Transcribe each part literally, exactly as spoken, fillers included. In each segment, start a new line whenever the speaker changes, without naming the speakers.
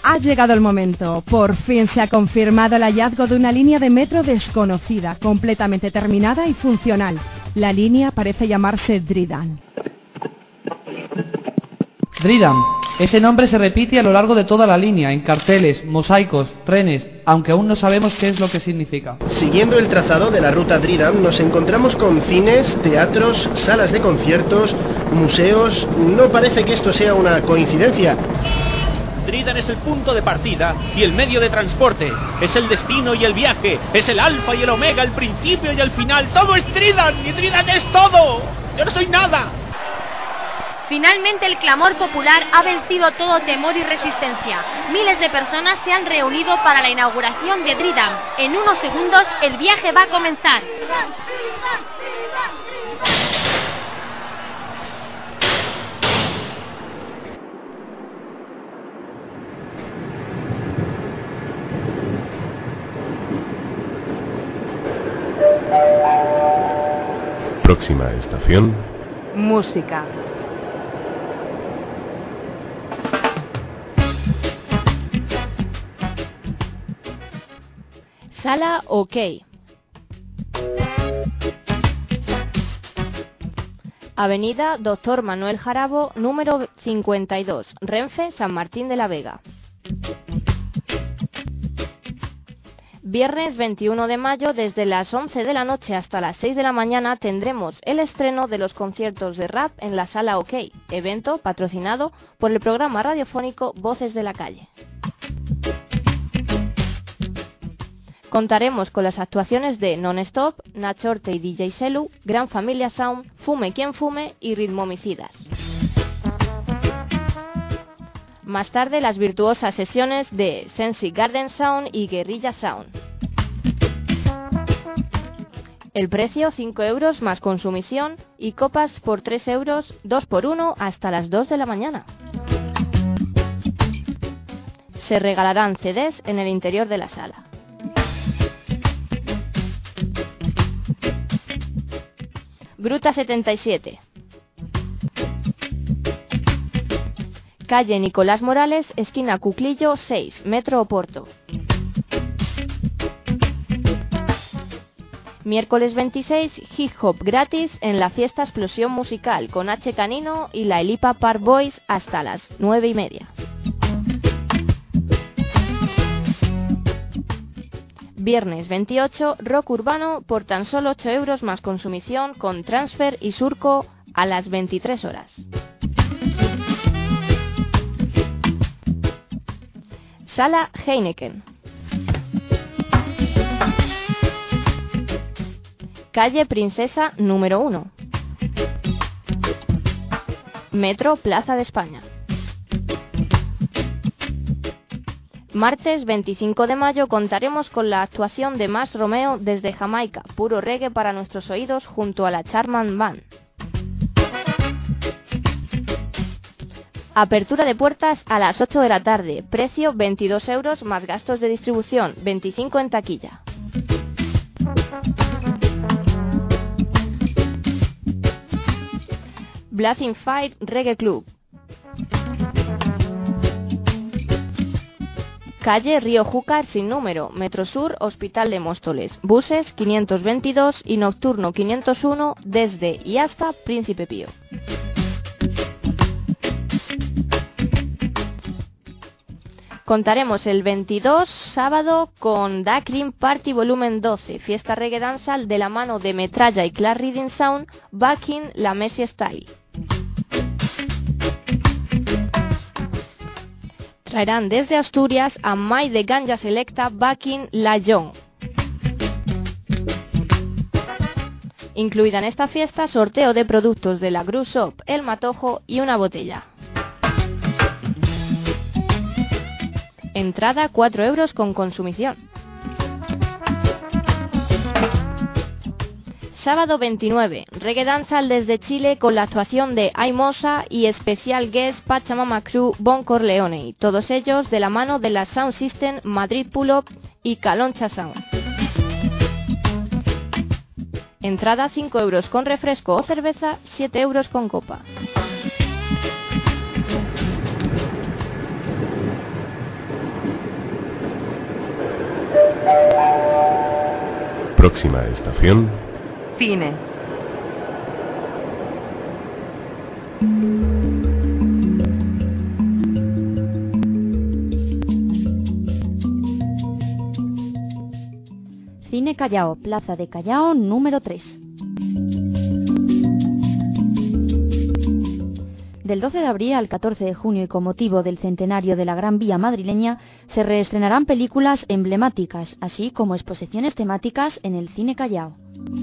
Ha llegado el momento. Por fin se ha confirmado el hallazgo de una línea de metro desconocida, completamente terminada y funcional. La línea parece llamarse Dryden.
Dryden. Ese nombre se repite a lo largo de toda la línea, en carteles, mosaicos, trenes, aunque aún no sabemos qué es lo que significa.
Siguiendo el trazado de la ruta Dryden, nos encontramos con cines, teatros, salas de conciertos, museos. No parece que esto sea una coincidencia.
Dryden es el punto de partida y el medio de transporte. Es el destino y el viaje. Es el alfa y el omega, el principio y el final. Todo es Dryden y Dryden es todo. Yo no soy nada.
Finalmente el clamor popular ha vencido todo temor y resistencia. Miles de personas se han reunido para la inauguración de Dryden. En unos segundos el viaje va a comenzar.
Próxima estación.
Música.
Sala OK. Avenida Doctor Manuel Jarabo, número cincuenta y dos, Renfe, San Martín de la Vega. Viernes veintiuno de mayo, desde las once de la noche hasta las seis de la mañana, tendremos el estreno de los conciertos de rap en la Sala OK, evento patrocinado por el programa radiofónico Voces de la Calle. Contaremos con las actuaciones de Non-Stop, Nachorte y D J Selu, Gran Familia Sound, Fume Quien Fume y Ritmomicidas. Más tarde, las virtuosas sesiones de Sensi Garden Sound y Guerrilla Sound. El precio, cinco euros más consumición y copas por tres euros, dos por uno hasta las dos de la mañana. Se regalarán C Ds en el interior de la sala. Gruta setenta y siete. Calle Nicolás Morales, esquina Cuclillo seis, Metro Oporto. Miércoles veintiséis, hip hop gratis en la fiesta Explosión Musical con H. Canino y la Elipa Park Boys hasta las nueve y media. Viernes veintiocho, rock urbano por tan solo ocho euros más consumición con transfer y surco a las veintitrés horas. Sala Heineken. Calle Princesa número uno. Metro Plaza de España. Martes veinticinco de mayo contaremos con la actuación de Mas Romeo desde Jamaica, puro reggae para nuestros oídos junto a la Charman Band. Apertura de puertas a las ocho de la tarde, precio veintidós euros más gastos de distribución, veinticinco en taquilla. Blazing Fire Reggae Club. Calle Río Júcar sin número, Metro Sur, Hospital de Móstoles, buses quinientos veintidós y nocturno quinientos uno desde y hasta Príncipe Pío. Contaremos el veintidós, sábado, con Da Cream Party Volumen doce, fiesta reggae dancehall de la mano de Metralla y Clark Reading Sound, backing la Messi Style. Traerán desde Asturias a Mai de Ganja Selecta, backing La Young. Incluida en esta fiesta, sorteo de productos de la Gru Shop, El Matojo y una botella. Entrada cuatro euros con consumición. Sábado veintinueve, Reggae Dancehall desde Chile con la actuación de Aimosa y especial guest Pachamama Crew Bon Corleone, todos ellos de la mano de la Sound System Madrid Pull Up y Caloncha Sound. Entrada cinco euros con refresco o cerveza, siete euros con copa.
Próxima estación.
Cine.
Cine Callao, Plaza de Callao, número tres. Del doce de abril al catorce de junio y con motivo del centenario de la Gran Vía madrileña se reestrenarán películas emblemáticas, así como exposiciones temáticas en el Cine Callao.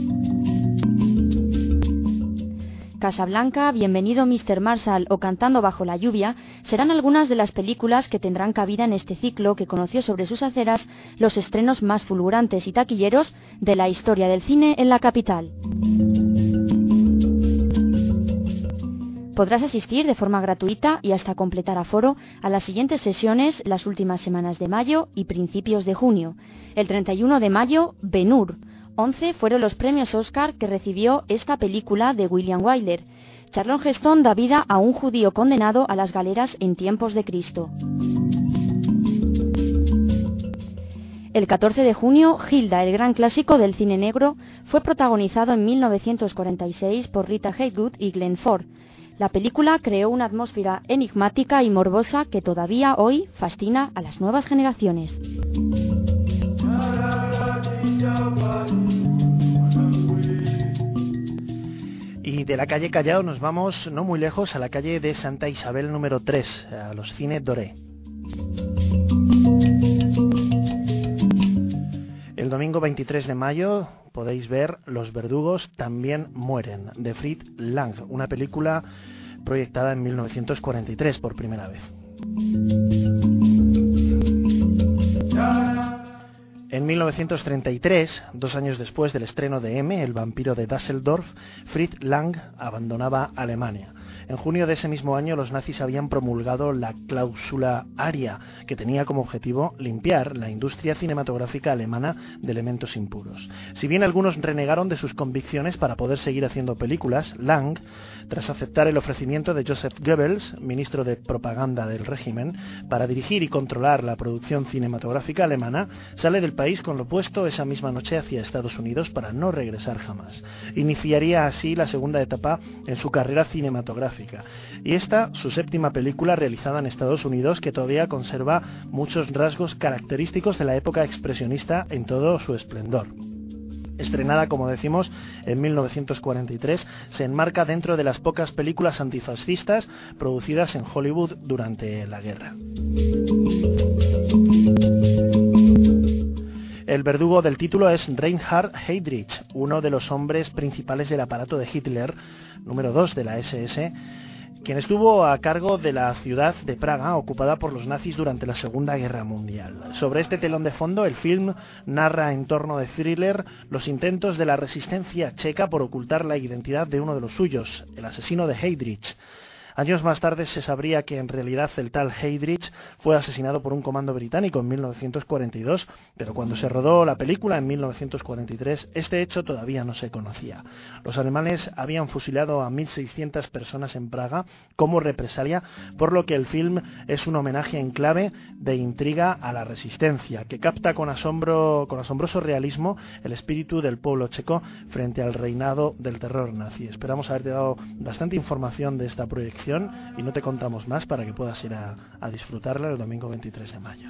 Casablanca, Bienvenido mister Marshall o Cantando bajo la lluvia serán algunas de las películas que tendrán cabida en este ciclo que conoció sobre sus aceras los estrenos más fulgurantes y taquilleros de la historia del cine en la capital. Podrás asistir de forma gratuita y hasta completar aforo a las siguientes sesiones las últimas semanas de mayo y principios de junio. El treinta y uno de mayo, Ben-Hur. once fueron los premios Oscar que recibió esta película de William Wyler. Charlton Heston da vida a un judío condenado a las galeras en tiempos de Cristo. El catorce de junio, Hilda, el gran clásico del cine negro, fue protagonizado en mil novecientos cuarenta y seis por Rita Hayworth y Glenn Ford. La película creó una atmósfera enigmática y morbosa que todavía hoy fascina a las nuevas generaciones.
Y de la calle Callao nos vamos no muy lejos a la calle de Santa Isabel número tres, a los cines Doré. El domingo veintitrés de mayo podéis ver Los verdugos también mueren, de Fritz Lang, una película proyectada en mil novecientos cuarenta y tres por primera vez. En mil novecientos treinta y tres, dos años después del estreno de M, El vampiro de Düsseldorf, Fritz Lang abandonaba Alemania. En junio de ese mismo año los nazis habían promulgado la cláusula Aria, que tenía como objetivo limpiar la industria cinematográfica alemana de elementos impuros. Si bien algunos renegaron de sus convicciones para poder seguir haciendo películas, Lang, tras aceptar el ofrecimiento de Joseph Goebbels, ministro de propaganda del régimen, para dirigir y controlar la producción cinematográfica alemana, sale del país con lo opuesto esa misma noche hacia Estados Unidos para no regresar jamás. Iniciaría así la segunda etapa en su carrera cinematográfica. Y esta, su séptima película realizada en Estados Unidos, que todavía conserva muchos rasgos característicos de la época expresionista en todo su esplendor. Estrenada, como decimos, en mil novecientos cuarenta y tres, se enmarca dentro de las pocas películas antifascistas producidas en Hollywood durante la guerra. El verdugo del título es Reinhard Heydrich, uno de los hombres principales del aparato de Hitler, número dos de la ese ese, quien estuvo a cargo de la ciudad de Praga, ocupada por los nazis durante la Segunda Guerra Mundial. Sobre este telón de fondo, el film narra en torno de thriller los intentos de la resistencia checa por ocultar la identidad de uno de los suyos, el asesino de Heydrich. Años más tarde se sabría que en realidad el tal Heydrich fue asesinado por un comando británico en mil novecientos cuarenta y dos, pero cuando se rodó la película en mil novecientos cuarenta y tres, este hecho todavía no se conocía. Los alemanes habían fusilado a mil seiscientas personas en Praga como represalia, por lo que el film es un homenaje en clave de intriga a la resistencia, que capta con asombro, con asombroso realismo el espíritu del pueblo checo frente al reinado del terror nazi. Esperamos haberte dado bastante información de esta proyección y no te contamos más para que puedas ir a, a disfrutarla el domingo veintitrés de mayo.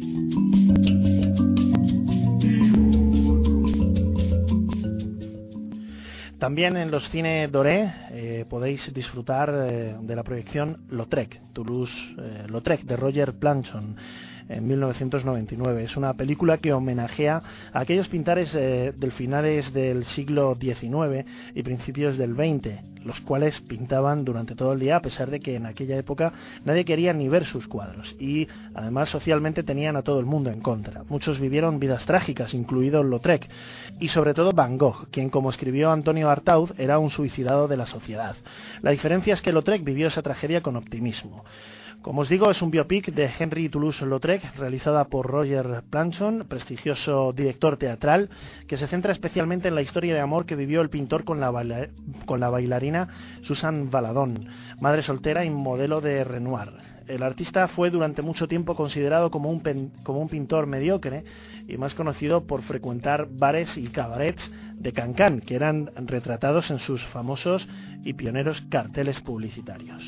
También en los cines Doré eh, podéis disfrutar eh, de la proyección Lautrec, Toulouse-Lautrec, eh, de Roger Planchon, en mil novecientos noventa y nueve. Es una película que homenajea a aquellos pintores eh, del finales del siglo diecinueve y principios del veinte, los cuales pintaban durante todo el día, a pesar de que en aquella época nadie quería ni ver sus cuadros, y además socialmente tenían a todo el mundo en contra. Muchos vivieron vidas trágicas, incluido Lautrec, y sobre todo Van Gogh, quien, como escribió Antonio Artaud, era un suicidado de la sociedad. La diferencia es que Lautrec vivió esa tragedia con optimismo. Como os digo, es un biopic de Henry Toulouse-Lautrec, realizada por Roger Planchon, prestigioso director teatral, que se centra especialmente en la historia de amor que vivió el pintor con la, baila con la bailarina Susan Valadon, madre soltera y modelo de Renoir. El artista fue durante mucho tiempo considerado como un, pen como un pintor mediocre y más conocido por frecuentar bares y cabarets de Cancán, que eran retratados en sus famosos y pioneros carteles publicitarios.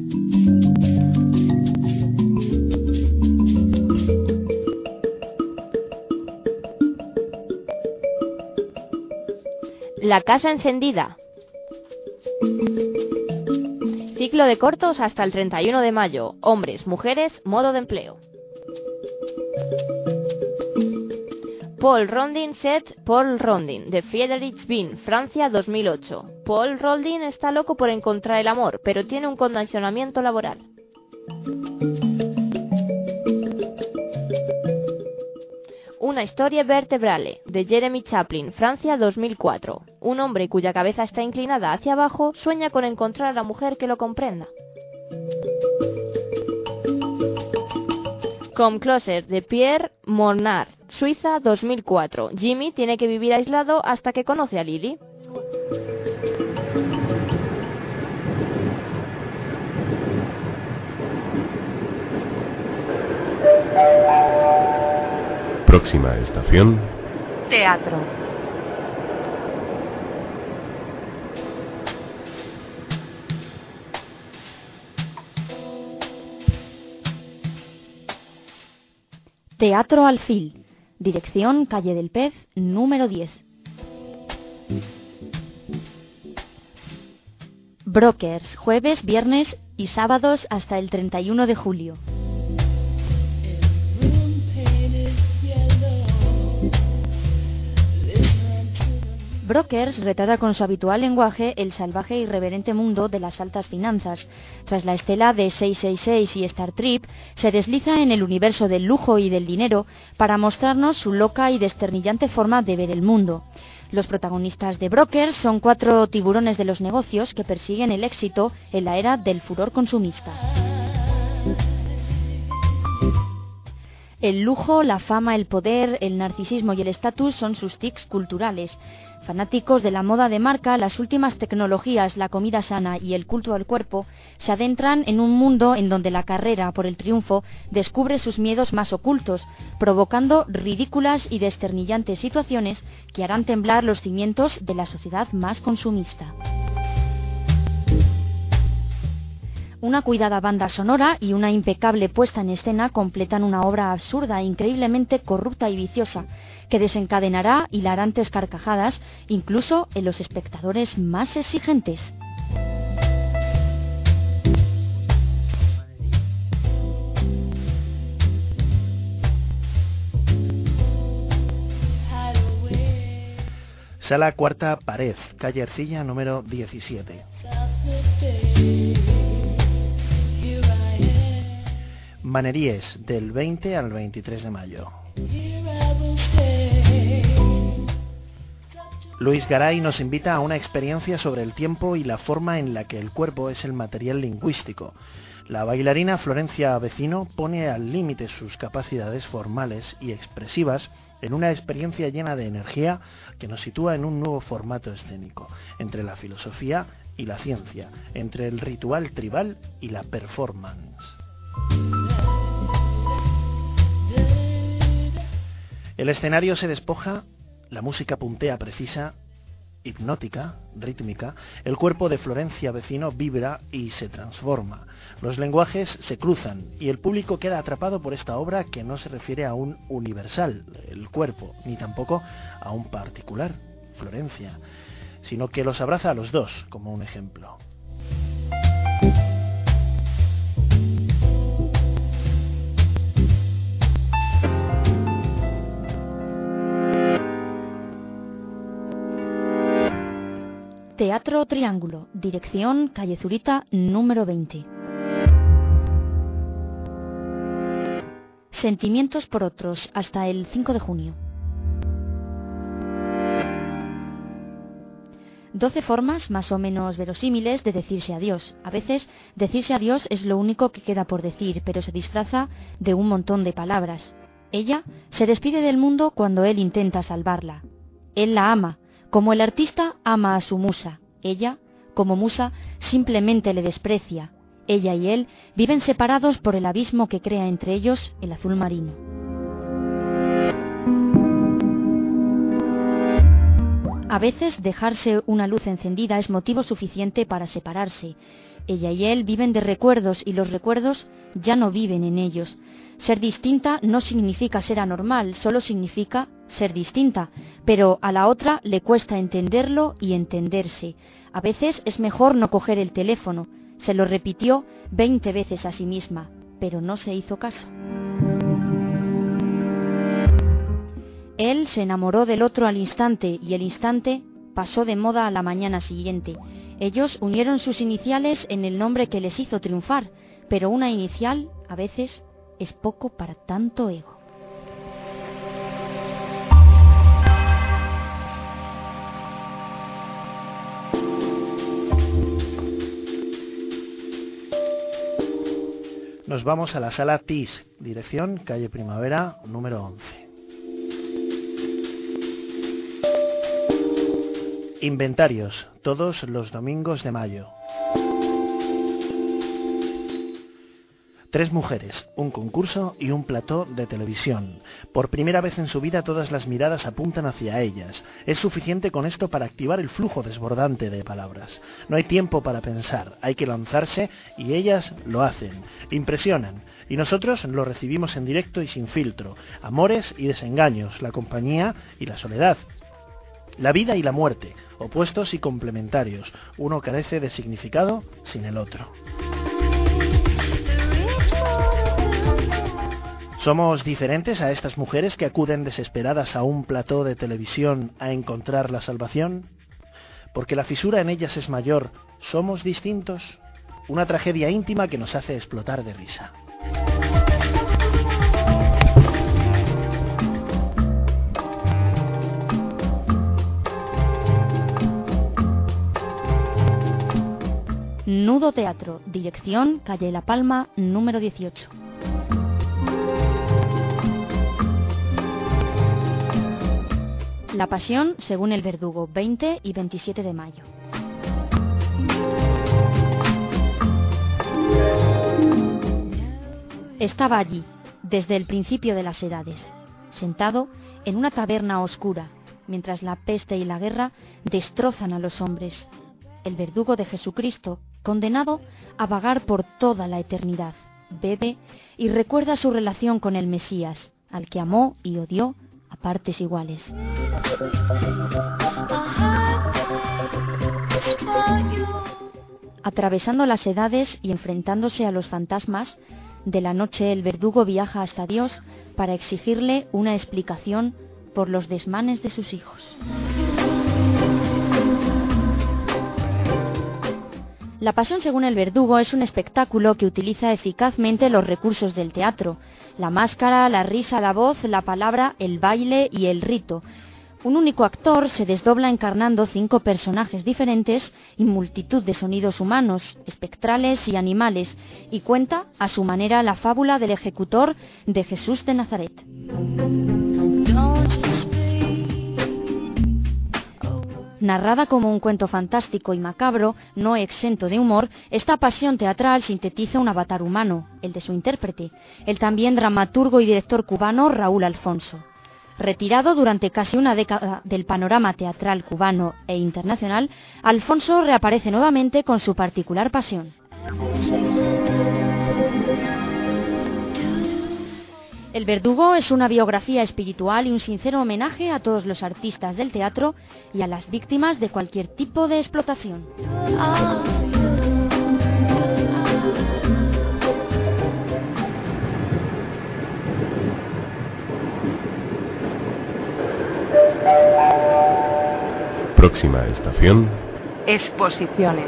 La casa encendida. Ciclo de cortos hasta el treinta y uno de mayo. Hombres, mujeres, modo de empleo. Paul Rondin set Paul Rondin, de Friedrich Bean, Francia dos mil ocho. Paul Rondin está loco por encontrar el amor, pero tiene un condicionamiento laboral. Una historia vertebrale, de Jeremy Chaplin, Francia dos mil cuatro. Un hombre cuya cabeza está inclinada hacia abajo sueña con encontrar a la mujer que lo comprenda. Come Closer, de Pierre Mornard, Suiza dos mil cuatro. Jimmy tiene que vivir aislado hasta que conoce a Lily.
Próxima estación.
Teatro.
Teatro Alfil. Dirección Calle del Pez, número diez. Brokers, jueves, viernes y sábados hasta el treinta y uno de julio. Brokers retrata con su habitual lenguaje el salvaje e irreverente mundo de las altas finanzas. Tras la estela de seiscientos sesenta y seis y Star Trek, se desliza en el universo del lujo y del dinero para mostrarnos su loca y desternillante forma de ver el mundo. Los protagonistas de Brokers son cuatro tiburones de los negocios que persiguen el éxito en la era del furor consumista. El lujo, la fama, el poder, el narcisismo y el estatus son sus tics culturales. Fanáticos de la moda de marca, las últimas tecnologías, la comida sana y el culto al cuerpo se adentran en un mundo en donde la carrera por el triunfo descubre sus miedos más ocultos, provocando ridículas y desternillantes situaciones que harán temblar los cimientos de la sociedad más consumista. Una cuidada banda sonora y una impecable puesta en escena completan una obra absurda e increíblemente corrupta y viciosa, que desencadenará hilarantes carcajadas incluso en los espectadores más exigentes.
Sala Cuarta Pared, calle Ercilla, número diecisiete. Maneríes, del veinte al veintitrés de mayo. Luis Garay nos invita a una experiencia sobre el tiempo y la forma en la que el cuerpo es el material lingüístico. La bailarina Florencia Vecino pone al límite sus capacidades formales y expresivas en una experiencia llena de energía que nos sitúa en un nuevo formato escénico, entre la filosofía y la ciencia, entre el ritual tribal y la performance. El escenario se despoja, la música puntea precisa, hipnótica, rítmica, el cuerpo de Florencia Vecino vibra y se transforma. Los lenguajes se cruzan y el público queda atrapado por esta obra que no se refiere a un universal, el cuerpo, ni tampoco a un particular, Florencia, sino que los abraza a los dos, como un ejemplo.
Teatro Triángulo, dirección Calle Zurita, número veinte. Sentimientos por otros, hasta el cinco de junio. Doce formas más o menos verosímiles de decirse adiós. A veces decirse adiós es lo único que queda por decir, pero se disfraza de un montón de palabras. Ella se despide del mundo cuando él intenta salvarla. Él la ama, como el artista ama a su musa. Ella, como musa, simplemente le desprecia. Ella y él viven separados por el abismo que crea entre ellos el azul marino. A veces dejarse una luz encendida es motivo suficiente para separarse. Ella y él viven de recuerdos y los recuerdos ya no viven en ellos. Ser distinta no significa ser anormal, solo significa ser distinta, pero a la otra le cuesta entenderlo y entenderse. A veces es mejor no coger el teléfono. Se lo repitió veinte veces a sí misma, pero no se hizo caso. Él se enamoró del otro al instante y el instante pasó de moda a la mañana siguiente. Ellos unieron sus iniciales en el nombre que les hizo triunfar, pero una inicial, a veces, es poco para tanto ego.
Nos vamos a la sala T I S, dirección calle Primavera, número once. Inventarios, todos los domingos de mayo. Tres mujeres, un concurso y un plató de televisión. Por primera vez en su vida todas las miradas apuntan hacia ellas. Es suficiente con esto para activar el flujo desbordante de palabras. No hay tiempo para pensar, hay que lanzarse y ellas lo hacen. Impresionan y nosotros lo recibimos en directo y sin filtro. Amores y desengaños, la compañía y la soledad. La vida y la muerte, opuestos y complementarios. Uno carece de significado sin el otro. ¿Somos diferentes a estas mujeres que acuden desesperadas a un plató de televisión a encontrar la salvación? Porque la fisura en ellas es mayor, ¿somos distintos? Una tragedia íntima que nos hace explotar de risa.
Nudo Teatro, dirección calle La Palma, número dieciocho. La Pasión según el Verdugo, veinte y veintisiete de mayo. Estaba allí, desde el principio de las edades, sentado en una taberna oscura, mientras la peste y la guerra destrozan a los hombres. El verdugo de Jesucristo, condenado a vagar por toda la eternidad, bebe y recuerda su relación con el Mesías, al que amó y odió a partes iguales. Atravesando las edades y enfrentándose a los fantasmas, de la noche el verdugo viaja hasta Dios para exigirle una explicación por los desmanes de sus hijos. La Pasión según el Verdugo es un espectáculo que utiliza eficazmente los recursos del teatro: la máscara, la risa, la voz, la palabra, el baile y el rito. Un único actor se desdobla encarnando cinco personajes diferentes y multitud de sonidos humanos, espectrales y animales, y cuenta a su manera la fábula del ejecutor de Jesús de Nazaret. Narrada como un cuento fantástico y macabro, no exento de humor, esta pasión teatral sintetiza un avatar humano, el de su intérprete, el también dramaturgo y director cubano Raúl Alfonso. Retirado durante casi una década del panorama teatral cubano e internacional, Alfonso reaparece nuevamente con su particular pasión. El Verdugo es una biografía espiritual y un sincero homenaje a todos los artistas del teatro y a las víctimas de cualquier tipo de explotación.
Próxima estación.
Exposiciones.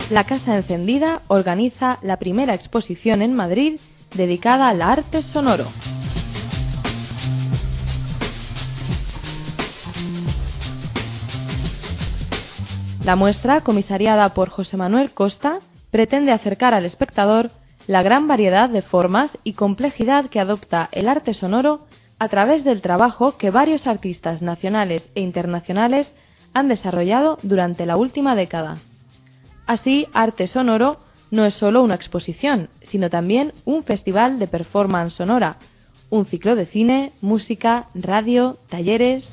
La Casa Encendida organiza la primera exposición en Madrid dedicada al arte sonoro. La muestra, comisariada por José Manuel Costa, pretende acercar al espectador la gran variedad de formas y complejidad que adopta el arte sonoro a través del trabajo que varios artistas nacionales e internacionales han desarrollado durante la última década. Así, Arte Sonoro no es solo una exposición, sino también un festival de performance sonora, un ciclo de cine, música, radio, talleres.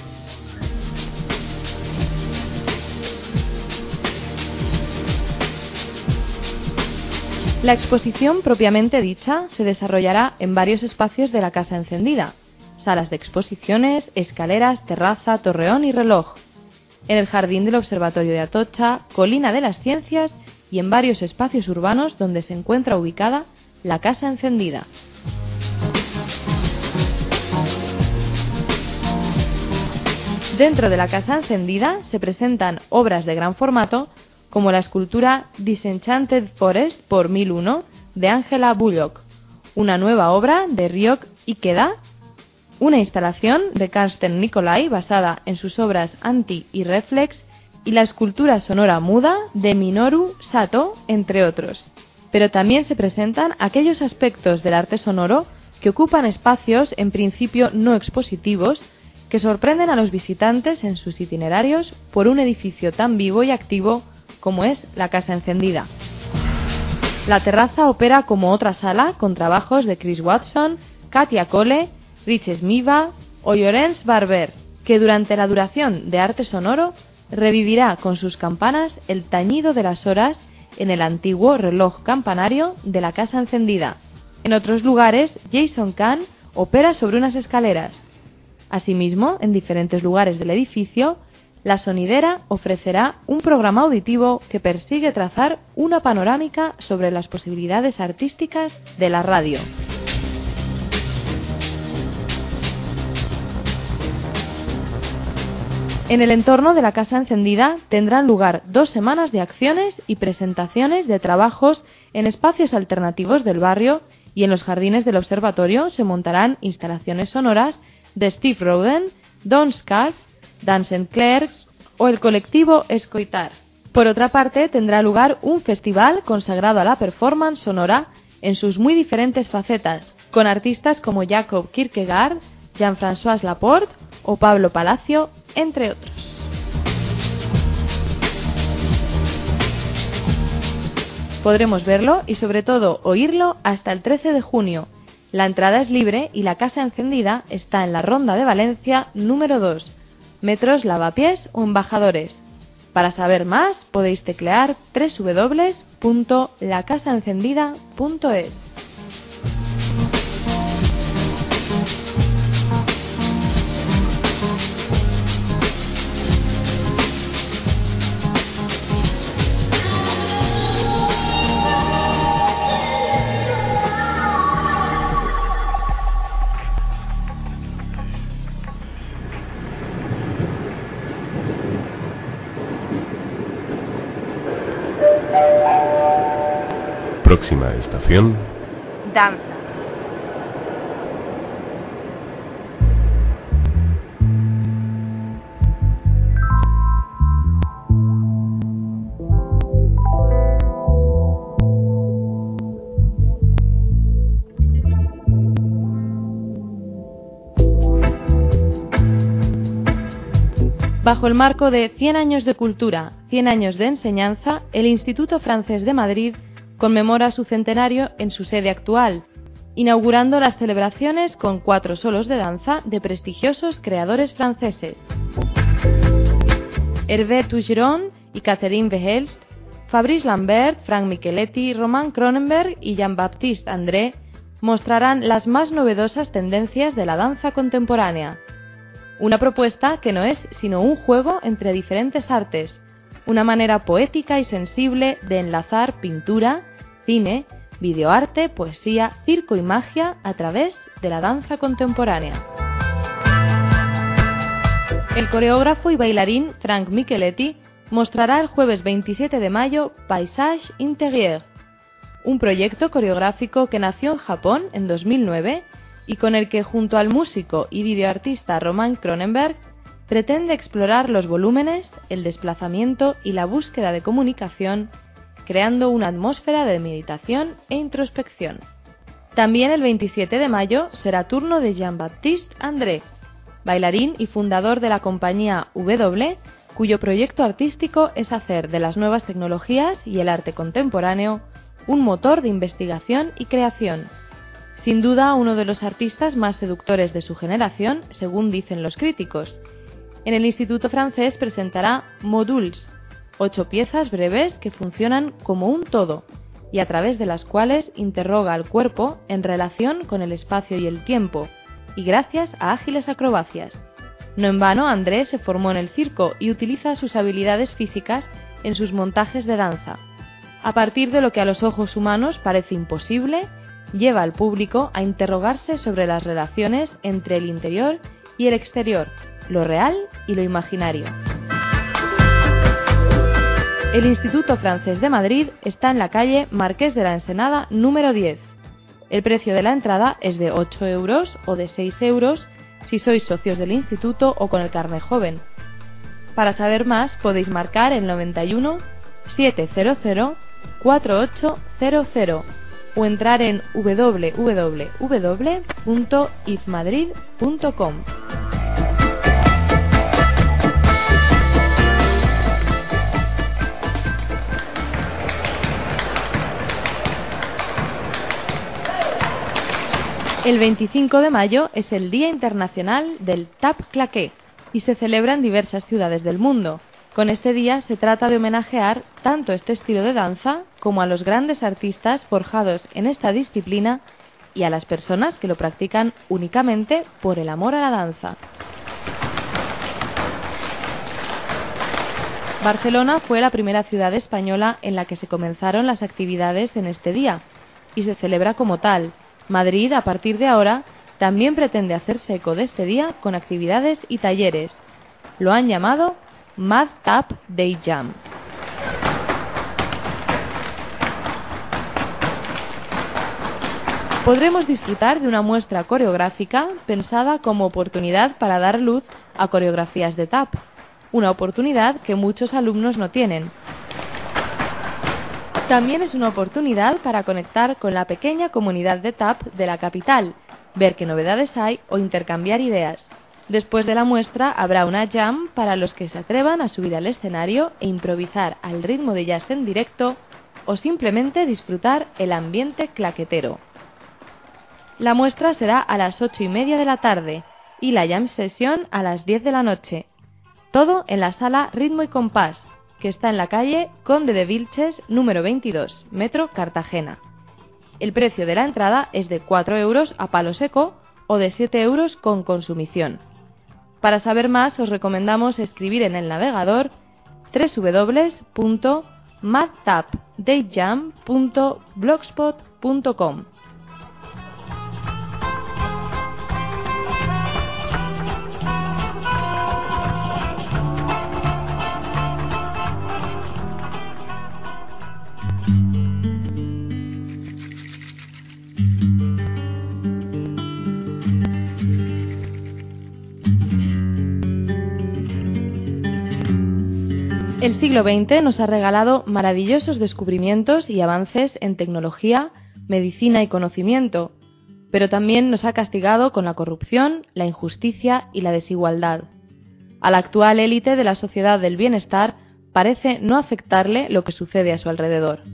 La exposición propiamente dicha se desarrollará en varios espacios de la Casa Encendida: salas de exposiciones, escaleras, terraza, torreón y reloj, en el jardín del Observatorio de Atocha, Colina de las Ciencias y en varios espacios urbanos donde se encuentra ubicada la Casa Encendida. Dentro de la Casa Encendida se presentan obras de gran formato como la escultura Disenchanted Forest por mil uno de Angela Bullock, una nueva obra de Ryok Ikeda, una instalación de Carsten Nicolai basada en sus obras Anti y Reflex, y la escultura sonora muda de Minoru Sato, entre otros. Pero también se presentan aquellos aspectos del arte sonoro que ocupan espacios en principio no expositivos, que sorprenden a los visitantes en sus itinerarios por un edificio tan vivo y activo como es la Casa Encendida. La terraza opera como otra sala con trabajos de Chris Watson, Katia Cole, Rich Smiva o Llorens Barber, que durante la duración de Arte Sonoro revivirá con sus campanas el tañido de las horas en el antiguo reloj campanario de la Casa Encendida. En otros lugares, Jason Kahn opera sobre unas escaleras. Asimismo, en diferentes lugares del edificio, la sonidera ofrecerá un programa auditivo que persigue trazar una panorámica sobre las posibilidades artísticas de la radio. En el entorno de la Casa Encendida tendrán lugar dos semanas de acciones y presentaciones de trabajos en espacios alternativos del barrio, y en los jardines del observatorio se montarán instalaciones sonoras de Steve Roden, Don Scarf, Dance Clerks o el colectivo Escoitar. Por otra parte, tendrá lugar un festival consagrado a la performance sonora en sus muy diferentes facetas, con artistas como Jacob Kierkegaard, Jean-François Laporte o Pablo Palacio, entre otros. Podremos verlo y sobre todo oírlo hasta el trece de junio. La entrada es libre y la Casa Encendida está en la Ronda de Valencia número dos, metros Lavapiés o Embajadores. Para saber más podéis teclear doble u doble u doble u punto la casa encendida punto es.
Próxima estación:
Danza.
Bajo el marco de cien años de cultura, cien años de enseñanza, el Instituto Francés de Madrid conmemora su centenario en su sede actual, inaugurando las celebraciones con cuatro solos de danza de prestigiosos creadores franceses. Hervé Tougeron y Catherine Behelst, Fabrice Lambert, Frank Micheletti, Roman Cronenberg y Jean-Baptiste André mostrarán las más novedosas tendencias de la danza contemporánea. Una propuesta que no es sino un juego entre diferentes artes, una manera poética y sensible de enlazar pintura, cine, videoarte, poesía, circo y magia a través de la danza contemporánea. El coreógrafo y bailarín Frank Micheletti mostrará el jueves veintisiete de mayo Paysage Intérieur, un proyecto coreográfico que nació en Japón en dos mil nueve y con el que, junto al músico y videoartista Roman Cronenberg, pretende explorar los volúmenes, el desplazamiento y la búsqueda de comunicación, creando una atmósfera de meditación e introspección. También el veintisiete de mayo será turno de Jean-Baptiste André, bailarín y fundador de la compañía W, cuyo proyecto artístico es hacer de las nuevas tecnologías y el arte contemporáneo un motor de investigación y creación. Sin duda, uno de los artistas más seductores de su generación, según dicen los críticos. En el Instituto francés presentará Modules, ocho piezas breves que funcionan como un todo y a través de las cuales interroga al cuerpo en relación con el espacio y el tiempo, y gracias a ágiles acrobacias. No en vano, André se formó en el circo y utiliza sus habilidades físicas en sus montajes de danza. A partir de lo que a los ojos humanos parece imposible, lleva al público a interrogarse sobre las relaciones entre el interior y el exterior, lo real y lo imaginario. El Instituto Francés de Madrid está en la calle Marqués de la Ensenada número diez. El precio de la entrada es de ocho euros o de seis euros si sois socios del instituto o con el carné joven. Para saber más podéis marcar el noventa y uno, setecientos, cuarenta y ocho cero cero o entrar en w w w punto i f madrid punto com. El veinticinco de mayo es el Día Internacional del Tap Claqué y se celebra en diversas ciudades del mundo. Con este día se trata de homenajear tanto este estilo de danza como a los grandes artistas forjados en esta disciplina y a las personas que lo practican únicamente por el amor a la danza. Barcelona fue la primera ciudad española en la que se comenzaron las actividades en este día y se celebra como tal. Madrid, a partir de ahora, también pretende hacerse eco de este día con actividades y talleres. Lo han llamado Mad Tap Day Jam. Podremos disfrutar de una muestra coreográfica pensada como oportunidad para dar luz a coreografías de tap, una oportunidad que muchos alumnos no tienen. También es una oportunidad para conectar con la pequeña comunidad de tap de la capital, ver qué novedades hay o intercambiar ideas. Después de la muestra habrá una jam para los que se atrevan a subir al escenario e improvisar al ritmo de jazz en directo o simplemente disfrutar el ambiente claquetero. La muestra será a las ocho y media de la tarde y la jam sesión a las diez de la noche. Todo en la sala Ritmo y Compás, que está en la calle Conde de Vilches número veintidós, Metro Cartagena. El precio de la entrada es de cuatro euros a palo seco o de siete euros con consumición. Para saber más os recomendamos escribir en el navegador doble u doble u doble u punto mad tap day jam punto blogspot punto com. El siglo veinte nos ha regalado maravillosos descubrimientos y avances en tecnología, medicina y conocimiento, pero también nos ha castigado con la corrupción, la injusticia y la desigualdad. A la actual élite de la sociedad del bienestar parece no afectarle lo que sucede a su alrededor.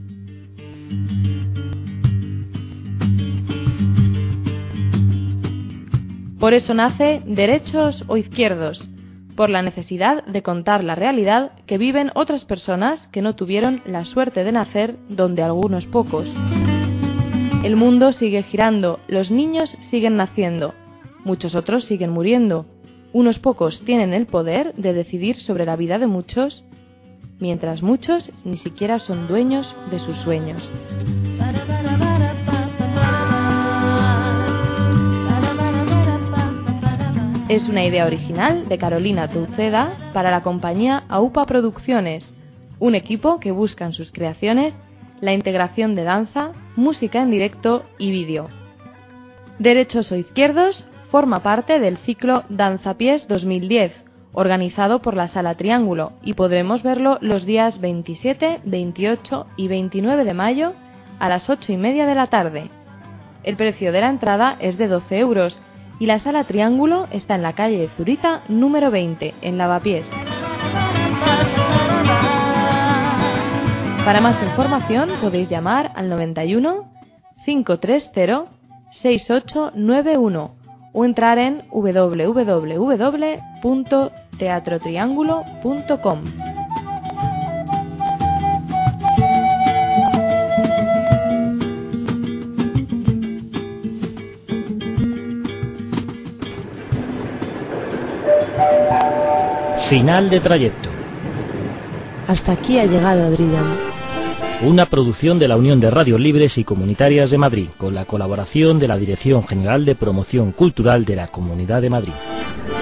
Por eso nace Derechos o Izquierdos, por la necesidad de contar la realidad que viven otras personas que no tuvieron la suerte de nacer donde algunos pocos. El mundo sigue girando, los niños siguen naciendo, muchos otros siguen muriendo, unos pocos tienen el poder de decidir sobre la vida de muchos, mientras muchos ni siquiera son dueños de sus sueños. Es una idea original de Carolina Touceda para la compañía AUPA Producciones, un equipo que busca en sus creaciones la integración de danza, música en directo y vídeo. Derechos o izquierdos forma parte del ciclo Danzapiés dos mil diez, organizado por la Sala Triángulo, y podremos verlo los días veintisiete, veintiocho y veintinueve de mayo a las ocho y media de la tarde. El precio de la entrada es de doce euros y la Sala Triángulo está en la calle de Zurita número veinte, en Lavapiés. Para más información podéis llamar al noventa y uno, cinco tres cero, seis ocho nueve uno o entrar en w w w punto teatro triángulo punto com.
Final de trayecto.
Hasta aquí ha llegado Adrián.
Una producción de la Unión de Radios Libres y Comunitarias de Madrid, con la colaboración de la Dirección General de Promoción Cultural de la Comunidad de Madrid.